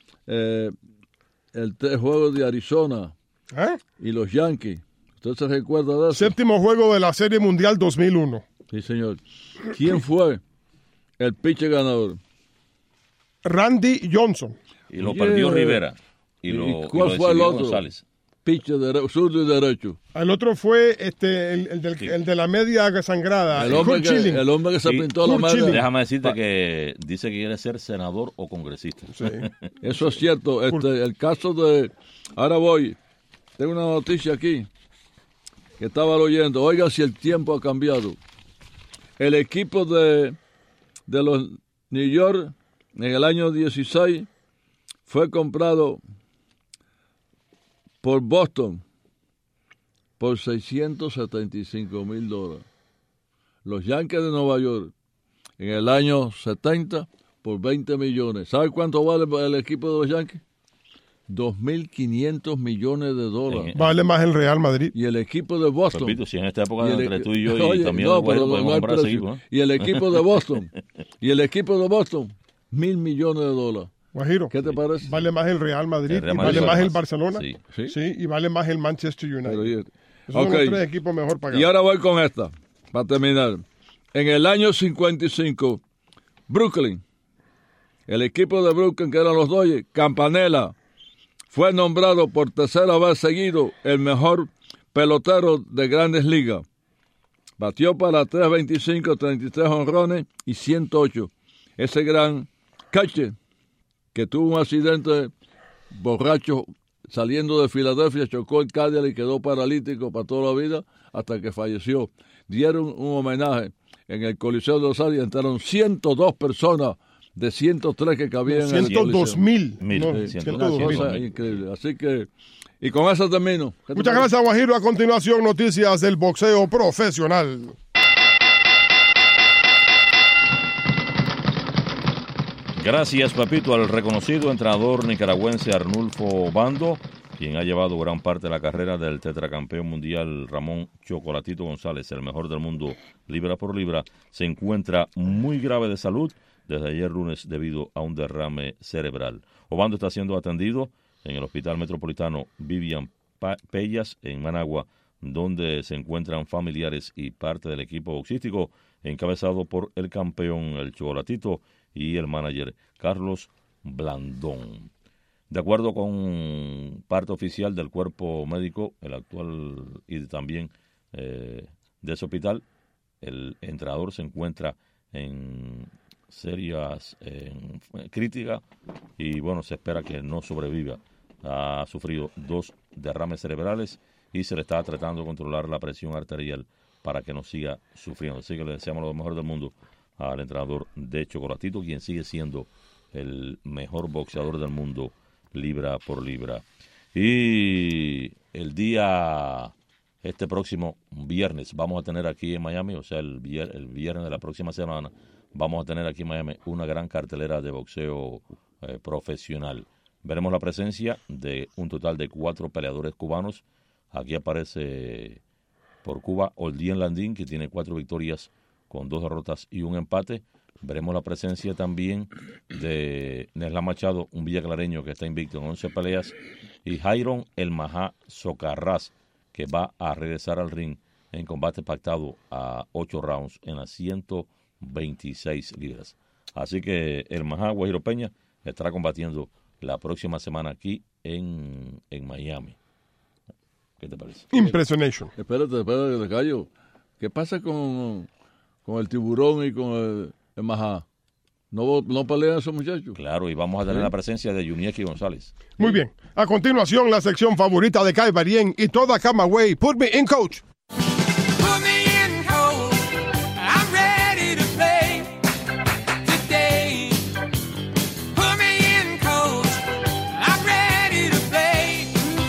el juego de Arizona y los Yankees. ¿Usted se recuerda de eso? Séptimo juego de la Serie Mundial 2001. Sí, señor. ¿Quién fue el pitcher ganador? Randy Johnson. Y lo perdió Rivera. ¿Y cuál fue el otro? González. Pitcher zurdo y derecho. El otro fue el de la media sangrada. El hombre que se pintó la media. Déjame decirte que dice que quiere ser senador o congresista. Sí. Eso es cierto. El caso de... Ahora tengo una noticia aquí que estaba oyendo. Oiga, si el tiempo ha cambiado. el equipo de los New York en el año 16 fue comprado por Boston por $675,000. Los Yankees de Nueva York en el año 70 por 20 millones. ¿Sabe cuánto vale el equipo de los Yankees? $2,500 millones. Vale más el Real Madrid. Y el equipo de Boston. Repito, si en esta época entre tú y yo y también podemos comprar ese equipo, ¿no? Y el equipo de Boston. $1,000 millones. Guajiro, ¿qué te parece? Vale más el Real Madrid, y vale más el Barcelona. Sí, y vale más el Manchester United. Esos son los tres equipos mejor pagados. Y ahora voy con esta, para terminar. En el año 55, Brooklyn, el equipo de Brooklyn, que eran los Dodgers, Campanella, fue nombrado por tercera vez seguido el mejor pelotero de Grandes Ligas. Batió para 325, 33 jonrones y 108. Ese gran catcher que tuvo un accidente borracho saliendo de Filadelfia, chocó el Cadillac y quedó paralítico para toda la vida hasta que falleció. Dieron un homenaje en el Coliseo de los Ángeles y entraron 102 personas de 103 que cabían en el Coliseo. 102,000. Increíble. Así que, y con eso termino. Muchas gracias, Guajiro. A continuación, noticias del boxeo profesional. Gracias, Pepito, al reconocido entrenador nicaragüense Arnulfo Bando, quien ha llevado gran parte de la carrera del tetracampeón mundial Ramón Chocolatito González, el mejor del mundo libra por libra, se encuentra muy grave de salud desde ayer lunes debido a un derrame cerebral. Obando está siendo atendido en el Hospital Metropolitano Vivian Pellas en Managua, donde se encuentran familiares y parte del equipo boxístico encabezado por el campeón, el Chocolatito, y el manager Carlos Blandón. De acuerdo con parte oficial del cuerpo médico, el actual y también de ese hospital, el entrenador se encuentra en serias críticas y bueno, se espera que no sobreviva. Ha sufrido 2 derrames cerebrales y se le está tratando de controlar la presión arterial para que no siga sufriendo. Así que le deseamos lo mejor del mundo al entrenador de Chocolatito, quien sigue siendo el mejor boxeador del mundo libra por libra. Y el día, este próximo viernes, vamos a tener aquí en Miami, o sea, el viernes de la próxima semana, vamos a tener aquí en Miami una gran cartelera de boxeo profesional. Veremos la presencia de un total de 4 peleadores cubanos. Aquí aparece por Cuba Oldien Landín, que tiene 4 victorias con 2 derrotas y 1 empate. Veremos la presencia también de Nesla Machado, un villaclareño que está invicto en 11 peleas, y Jairon El Majá Socarrás, que va a regresar al ring en combate pactado a 8 rounds en las 126 libras. Así que El Majá Guajiro Peña estará combatiendo la próxima semana aquí en Miami. ¿Qué te parece? Impressionation. Espérate, te callo. ¿Qué pasa con el Tiburón y con el Majá? ¿No pelean esos muchachos? Claro, y vamos a tener la presencia de Yunieki González. Muy bien. A continuación, la sección favorita de Kai Barien y toda Camagüey. Put me in, coach. Put me in, coach. I'm ready to play today. Put me in, coach. I'm ready to play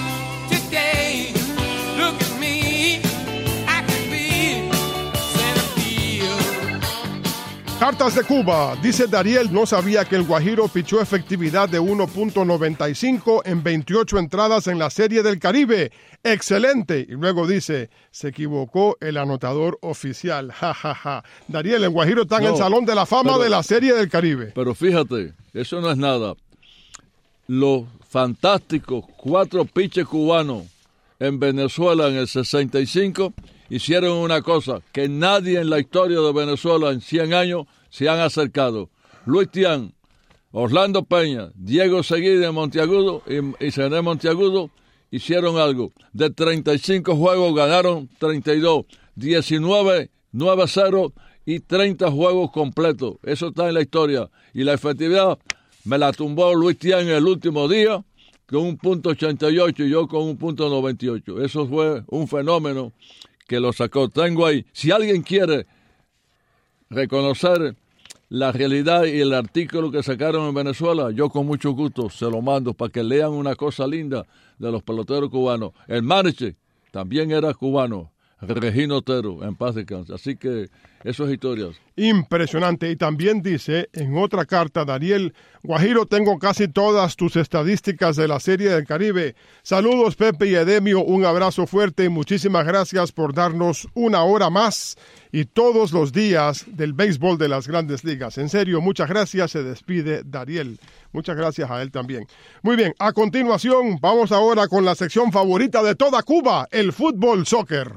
today. Look at me. I can be center field. Cartas de Cuba. Dice Dariel, no sabía que el Guajiro pichó efectividad de 1.95 en 28 entradas en la Serie del Caribe. ¡Excelente! Y luego dice, se equivocó el anotador oficial. Ja, ja, ja. Dariel, el Guajiro está en el Salón de la Fama de la Serie del Caribe. Pero fíjate, eso no es nada. Los fantásticos 4 pitchers cubanos en Venezuela en el 65 hicieron una cosa que nadie en la historia de Venezuela en 100 años se han acercado. Luis Tian, Orlando Peña, Diego Seguí de Monteagudo y Cené Monteagudo hicieron algo. De 35 juegos ganaron 32, 19, 9-0 y 30 juegos completos. Eso está en la historia. Y la efectividad me la tumbó Luis Tian el último día con 1.88 y yo con 1.98. Eso fue un fenómeno que lo sacó. Tengo ahí, si alguien quiere reconocer la realidad y el artículo que sacaron en Venezuela, yo con mucho gusto se lo mando para que lean una cosa linda de los peloteros cubanos. El manager también era cubano, Regino Otero, en paz descanse. Así que eso es historias. Impresionante. Y también dice en otra carta, Dariel, Guajiro, tengo casi todas tus estadísticas de la Serie del Caribe. Saludos, Pepe y Edemio, un abrazo fuerte y muchísimas gracias por darnos una hora más y todos los días del béisbol de las Grandes Ligas. En serio, muchas gracias. Se despide Dariel. Muchas gracias a él también. Muy bien, a continuación vamos ahora con la sección favorita de toda Cuba, el fútbol soccer.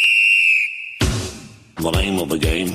The name of the game.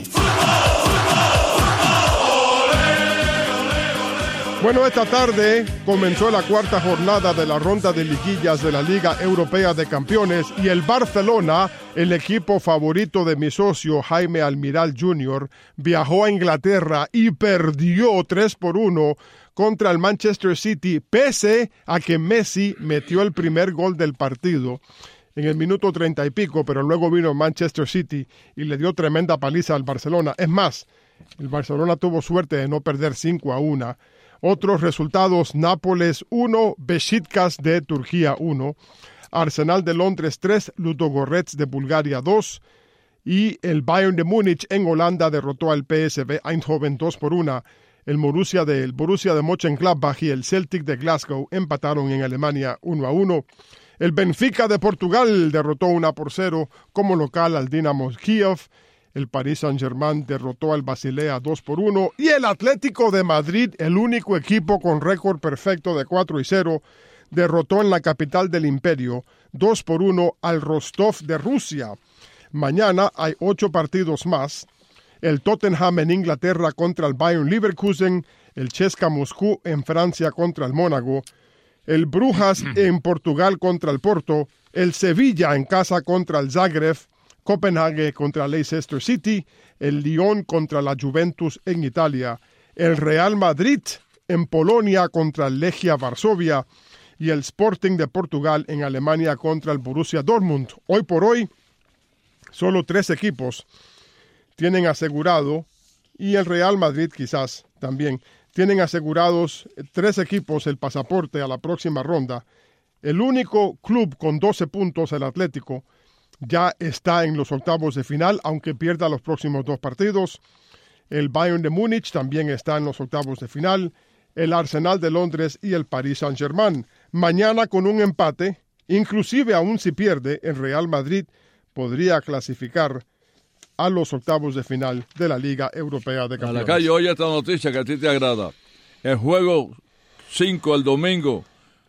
Bueno, esta tarde comenzó la cuarta jornada de la ronda de liguillas de la Liga Europea de Campeones y el Barcelona, el equipo favorito de mi socio Jaime Almiral Jr., viajó a Inglaterra y perdió 3-1 contra el Manchester City, pese a que Messi metió el primer gol del partido en el minuto 30 y pico, pero luego vino Manchester City y le dio tremenda paliza al Barcelona. Es más, el Barcelona tuvo suerte de no perder 5-1. Otros resultados: Nápoles 1, Beşiktaş de Turquía 1, Arsenal de Londres 3, Ludogorets de Bulgaria 2, y el Bayern de Múnich en Holanda derrotó al PSV Eindhoven 2-1. El Borussia de Mönchengladbach y el Celtic de Glasgow empataron en Alemania 1-1. El Benfica de Portugal derrotó 1-0 como local al Dinamo Kiev. El Paris Saint-Germain derrotó al Basilea 2-1. Y el Atlético de Madrid, el único equipo con récord perfecto de 4-0, derrotó en la capital del imperio 2-1 al Rostov de Rusia. Mañana hay 8 partidos más. El Tottenham en Inglaterra contra el Bayern Leverkusen. El CSKA Moscú en Francia contra el Mónaco. El Brujas en Portugal contra el Porto, el Sevilla en casa contra el Zagreb, Copenhague contra Leicester City, el Lyon contra la Juventus en Italia, el Real Madrid en Polonia contra el Legia Varsovia y el Sporting de Portugal en Alemania contra el Borussia Dortmund. Hoy por hoy, solo 3 equipos tienen asegurado, y el Real Madrid quizás también, tienen asegurados 3 equipos el pasaporte a la próxima ronda. El único club con 12 puntos, el Atlético, ya está en los octavos de final, aunque pierda los próximos 2 partidos. El Bayern de Múnich también está en los octavos de final. El Arsenal de Londres y el Paris Saint-Germain. Mañana, con un empate, inclusive aún si pierde, el Real Madrid podría clasificar a los octavos de final de la Liga Europea de Campeones. A la calle, oye esta noticia que a ti te agrada. El juego 5 el domingo,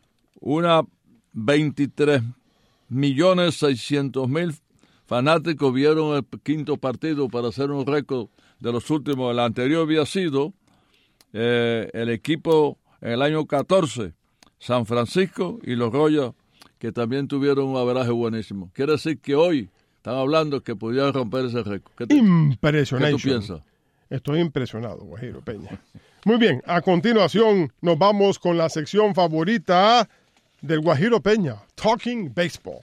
23.600.000 fanáticos vieron el quinto partido para hacer un récord de los últimos. El anterior había sido el equipo en el año 14, San Francisco y los Royals, que también tuvieron un averaje buenísimo. Quiere decir que hoy están hablando que podían romper ese récord. Impresionante. ¿Qué tú piensas? Estoy impresionado, Guajiro Peña. Muy bien, a continuación nos vamos con la sección favorita del Guajiro Peña, Talking Baseball.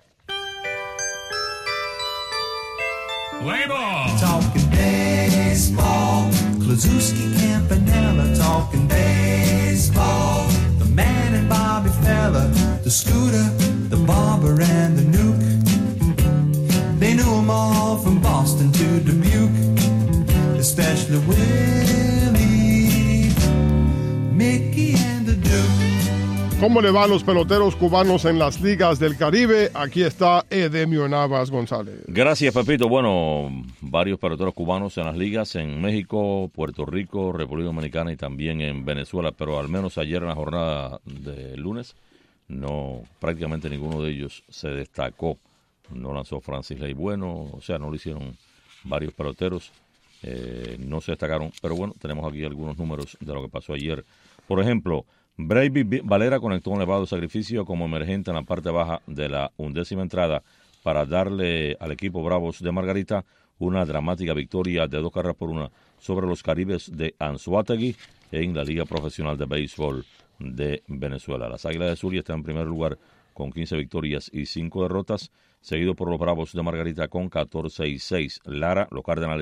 Play ball. Talking baseball. Klazuski, Campanella, talking baseball. The man and Bobby Fella, the Scooter, the Barber and the Nuke. They knew them all from Boston to Dubuque, especially Willie, Mickey and the Duke. ¿Cómo le va a los peloteros cubanos en las ligas del Caribe? Aquí está Edemio Navas González. Gracias, Pepito. Bueno, varios peloteros cubanos en las ligas en México, Puerto Rico, República Dominicana y también en Venezuela, pero al menos ayer en la jornada de lunes no, prácticamente ninguno de ellos se destacó. No lanzó Francis Ley Bueno, o sea, no lo hicieron varios peloteros, no se destacaron, pero bueno, tenemos aquí algunos números de lo que pasó ayer. Por ejemplo, Brady Valera conectó un elevado sacrificio como emergente en la parte baja de la 11ª entrada para darle al equipo Bravos de Margarita una dramática victoria de 2-1 sobre los Caribes de Anzoátegui en la Liga Profesional de Béisbol de Venezuela. Las Águilas de Zulia están en primer lugar con 15 victorias y 5 derrotas, seguido por los Bravos de Margarita con 14-6. Lara, los Cardenales,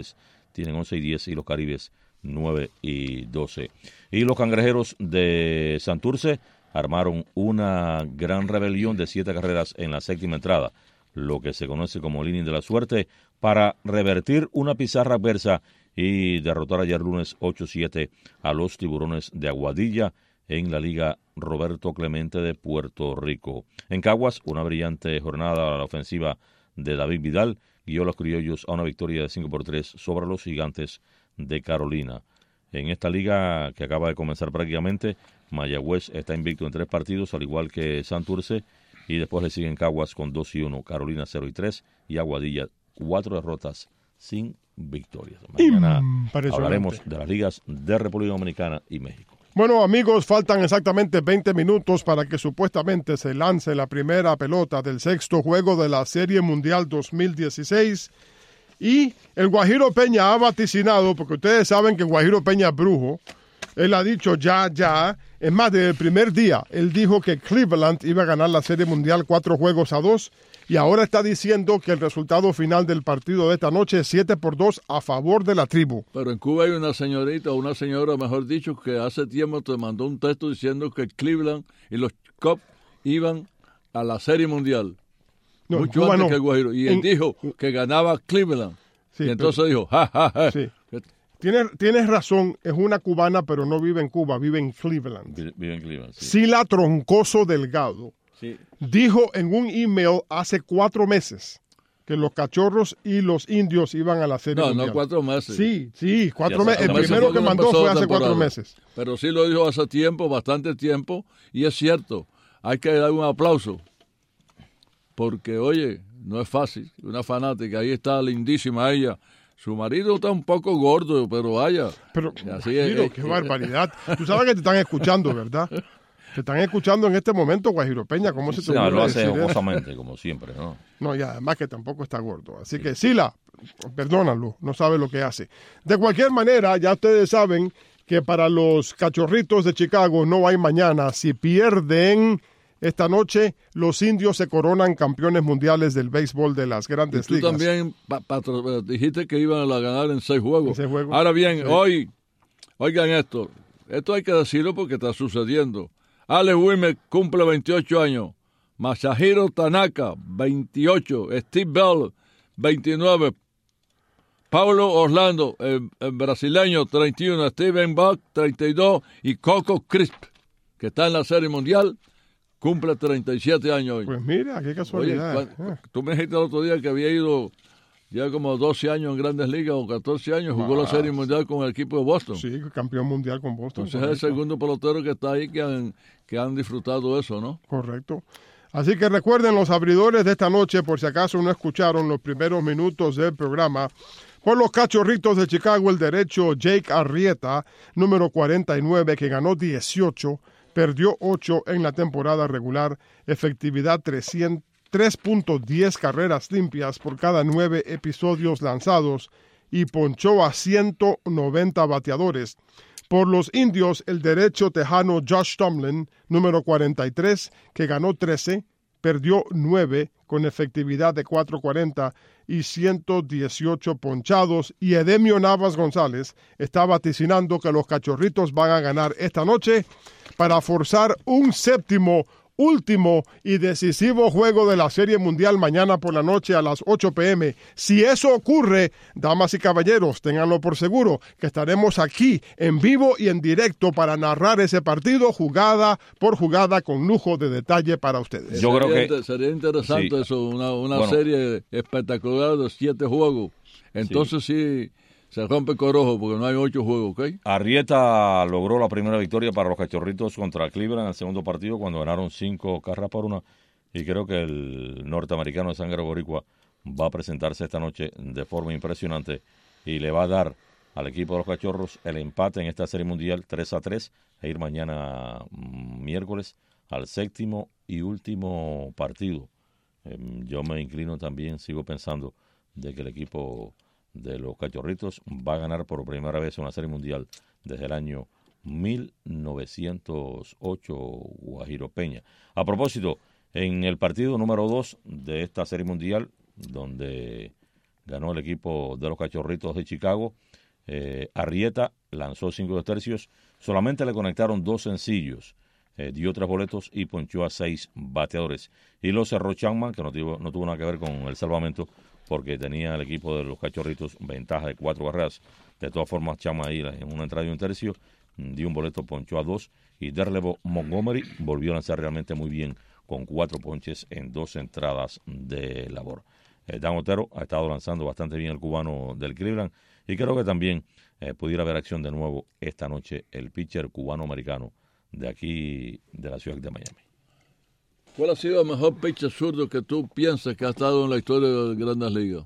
tienen 11 y 10 y los Caribes 9 y 12. Y los Cangrejeros de Santurce armaron una gran rebelión de 7 carreras en la séptima entrada, lo que se conoce como el inning de la suerte, para revertir una pizarra adversa y derrotar ayer lunes 8-7 a los Tiburones de Aguadilla en la Liga Roberto Clemente de Puerto Rico. En Caguas, una brillante jornada a la ofensiva de David Vidal guió a los criollos a una victoria de 5-3 sobre los Gigantes de Carolina. En esta liga que acaba de comenzar prácticamente, Mayagüez está invicto en 3 partidos, al igual que Santurce, y después le siguen Caguas con 2-1, Carolina 0-3 y Aguadilla 4 derrotas sin victorias. Mañana hablaremos de las ligas de República Dominicana y México. Bueno, amigos, faltan exactamente 20 minutos para que supuestamente se lance la primera pelota del 6º juego de la Serie Mundial 2016. Y el Guajiro Peña ha vaticinado, porque ustedes saben que Guajiro Peña es brujo, él ha dicho ya. Es más, desde el primer día, él dijo que Cleveland iba a ganar la Serie Mundial 4-2, y ahora está diciendo que el resultado final del partido de esta noche es 7-2 a favor de la tribu. Pero en Cuba hay una señorita, o una señora, mejor dicho, que hace tiempo te mandó un texto diciendo que Cleveland y los Cubs iban a la Serie Mundial. No, mucho antes que el Guajiro. Y él dijo que ganaba Cleveland. Sí, y entonces dijo, ja. Sí. Tienes razón, es una cubana, pero no vive en Cuba, vive en Cleveland. Vive en Cleveland, sí. Sila Troncoso Delgado dijo en un email hace 4 meses que los Cachorros y los Indios iban a la Serie Mundial. No 4 meses. Sí, 4 meses. El primero que mandó fue hace 4 meses. Pero sí lo dijo hace tiempo, bastante tiempo, y es cierto, hay que dar un aplauso. Porque, oye, no es fácil. Una fanática, ahí está lindísima ella. Su marido está un poco gordo, pero vaya. Pero, qué barbaridad. Tú sabes que te están escuchando, ¿verdad? Te están escuchando en este momento, Guajiro Peña. ¿Cómo se te ocurre lo hace decir jocosamente, como siempre, ¿no? No, y además que tampoco está gordo. Así que, Sila, perdónalo, no sabe lo que hace. De cualquier manera, ya ustedes saben que para los Cachorritos de Chicago no hay mañana. Si pierden esta noche, los Indios se coronan campeones mundiales del béisbol de las Grandes Ligas. Tú también dijiste que iban a ganar en 6 juegos. Juegos. Ahora bien, hoy, oigan esto hay que decirlo porque está sucediendo. Alex Wilmer cumple 28 años, Masahiro Tanaka, 28, Steve Bell, 29, Paulo Orlando, el brasileño, 31, Steven Buck, 32, y Coco Crisp, que está en la Serie Mundial, cumple 37 años hoy. Pues mira, qué casualidad. Oye, tú me dijiste el otro día que había ido ya como 12 años en Grandes Ligas o 14 años, jugó la Serie Mundial con el equipo de Boston. Sí, campeón mundial con Boston. Entonces es el segundo pelotero que está ahí que han disfrutado eso, ¿no? Correcto. Así que recuerden los abridores de esta noche, por si acaso no escucharon los primeros minutos del programa. Por los Cachorritos de Chicago, el derecho Jake Arrieta, número 49, que ganó 18, perdió 8 en la temporada regular, efectividad 3.10 carreras limpias por cada 9 episodios lanzados y ponchó a 190 bateadores. Por los Indios, el derecho tejano Josh Tomlin, número 43, que ganó 13, perdió 9 con efectividad de 4.40 y 118 ponchados. Y Edemio Navas González está vaticinando que los Cachorritos van a ganar esta noche para forzar un séptimo, último y decisivo juego de la Serie Mundial mañana por la noche a las 8 p.m. Si eso ocurre, damas y caballeros, ténganlo por seguro que estaremos aquí en vivo y en directo para narrar ese partido jugada por jugada con lujo de detalle para ustedes. Yo creo que sería interesante eso, una serie espectacular de 7 juegos. Entonces sí se rompe el corojo porque no hay 8 juegos, ¿ok? Arrieta logró la primera victoria para los Cachorritos contra Cleveland en el segundo partido cuando ganaron 5 carreras por 1, y creo que el norteamericano de sangre boricua va a presentarse esta noche de forma impresionante y le va a dar al equipo de los Cachorros el empate en esta Serie Mundial 3-3 e ir mañana miércoles al séptimo y último partido. Yo me inclino también, sigo pensando de que el equipo de los Cachorritos va a ganar por primera vez una Serie Mundial desde el año 1908, Guajiro Peña. A propósito, en el partido número 2 de esta Serie Mundial, donde ganó el equipo de los Cachorritos de Chicago. Arrieta lanzó 5 tercios, solamente le conectaron 2 sencillos, dio 3 boletos y ponchó a 6 bateadores. Y lo cerró Chapman, que no tuvo nada que ver con el salvamento, porque tenía el equipo de los Cachorritos ventaja de 4 carreras. De todas formas, Chapman ahí en una entrada y un tercio dio un boleto, ponchó a 2, y Derlevo Montgomery volvió a lanzar realmente muy bien, con 4 ponches en 2 entradas de labor. Dan Otero ha estado lanzando bastante bien el cubano del Cleveland, y creo que también pudiera haber acción de nuevo esta noche el pitcher cubano-americano de aquí, de la ciudad de Miami. ¿Cuál ha sido el mejor pitcher zurdo que tú piensas que ha estado en la historia de las Grandes Ligas?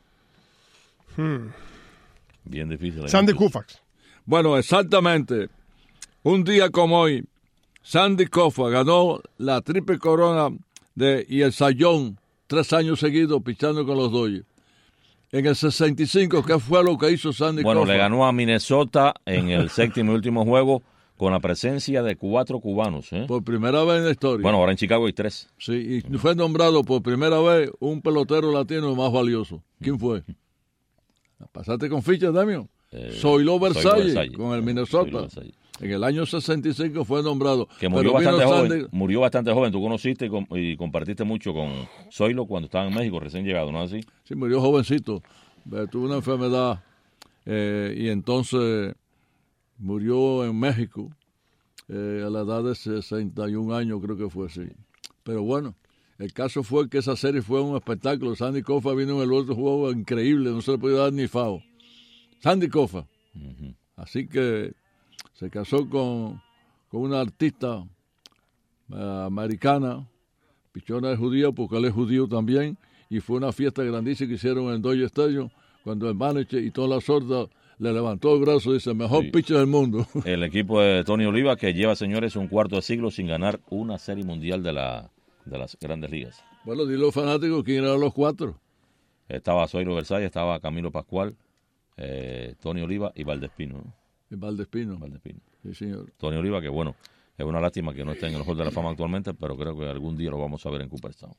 Bien difícil. Sandy Koufax. Bueno, exactamente. Un día como hoy, Sandy Koufax ganó la triple corona y el Cy Young 3 años seguidos pichando con los Dodgers. En el 65, ¿qué fue lo que hizo Sandy Koufax? Bueno, le ganó a Minnesota en el séptimo y último juego con la presencia de 4 cubanos. Por primera vez en la historia. Bueno, ahora en Chicago hay 3. Sí, y fue nombrado por primera vez un pelotero latino más valioso. ¿Quién fue? ¿Pasaste con fichas, Damio? Zoilo Versalles, con el Minnesota. En el año 65 fue nombrado. Que murió bastante joven. Murió bastante joven. Tú conociste y compartiste mucho con Zoilo cuando estaba en México, recién llegado, ¿no es así? Sí, murió jovencito. Tuvo una enfermedad y entonces murió en México a la edad de 61 años, creo que fue así. Pero bueno, el caso fue que esa serie fue un espectáculo. Sandy Koufax vino en el otro juego increíble, no se le podía dar ni FAO. Sandy Koufax. Así que se casó con una artista americana, pichona de judía, porque él es judío también, y fue una fiesta grandísima que hicieron en el Dodger Stadium, cuando el manager y toda la sorda le levantó el brazo y dice, mejor pitcher del mundo. El equipo de Tony Oliva, que lleva, señores, un cuarto de siglo sin ganar una serie mundial de las Grandes Ligas. Bueno, dile a los fanáticos quién eran los 4. Estaba Zoilo Versalles, estaba Camilo Pascual, Tony Oliva y Valdespino, ¿no? Y Valdespino. Sí, señor. Tony Oliva, que bueno, es una lástima que no esté en el Hall de la Fama actualmente, pero creo que algún día lo vamos a ver en Cooperstown.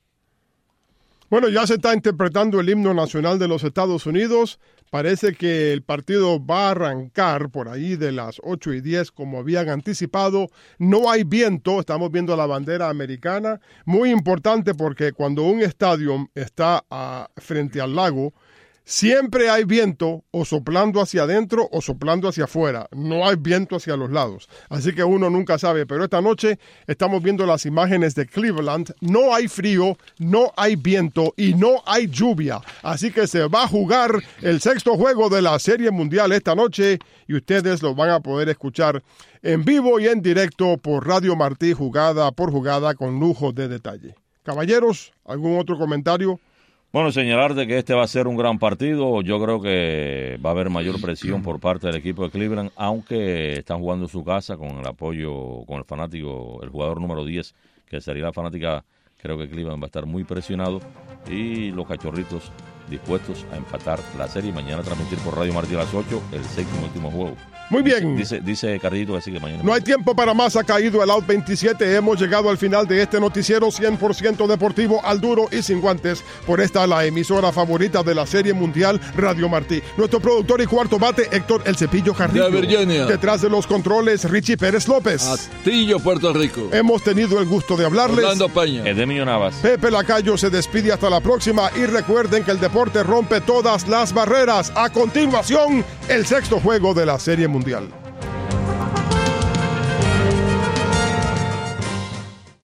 Bueno, ya se está interpretando el himno nacional de los Estados Unidos. Parece que el partido va a arrancar por ahí de las 8:10, como habían anticipado. No hay viento, estamos viendo la bandera americana. Muy importante porque cuando un estadio está frente al lago, siempre hay viento o soplando hacia adentro o soplando hacia afuera. No hay viento hacia los lados. Así que uno nunca sabe. Pero esta noche estamos viendo las imágenes de Cleveland. No hay frío, no hay viento y no hay lluvia. Así que se va a jugar el 6º juego de la Serie Mundial esta noche y ustedes lo van a poder escuchar en vivo y en directo por Radio Martí, jugada por jugada, con lujo de detalle. Caballeros, ¿algún otro comentario? Bueno, señalar de que este va a ser un gran partido. Yo creo que va a haber mayor presión por parte del equipo de Cleveland, aunque están jugando en su casa con el apoyo, con el fanático, el jugador número 10, que sería la fanática. Creo que Cleveland va a estar muy presionado y los Cachorritos dispuestos a empatar la serie y mañana transmitir por Radio Martí a las 8 el 6º y último juego. Muy bien. Dice Carlito que sí, que mañana. No hay tiempo para más, ha caído el out 27. Hemos llegado al final de este noticiero 100% deportivo, al duro y sin guantes. Por esta, la emisora favorita de la Serie Mundial, Radio Martí. Nuestro productor y cuarto bate, Héctor El Cepillo Carrillo. De Virginia. Detrás de los controles, Richie Pérez López. Atillo, Puerto Rico. Hemos tenido el gusto de hablarles. Orlando Peña. Edemio Navas. Pepe Lacayo se despide hasta la próxima y recuerden que el deporte rompe todas las barreras. A continuación, el 6º juego de la Serie Mundial.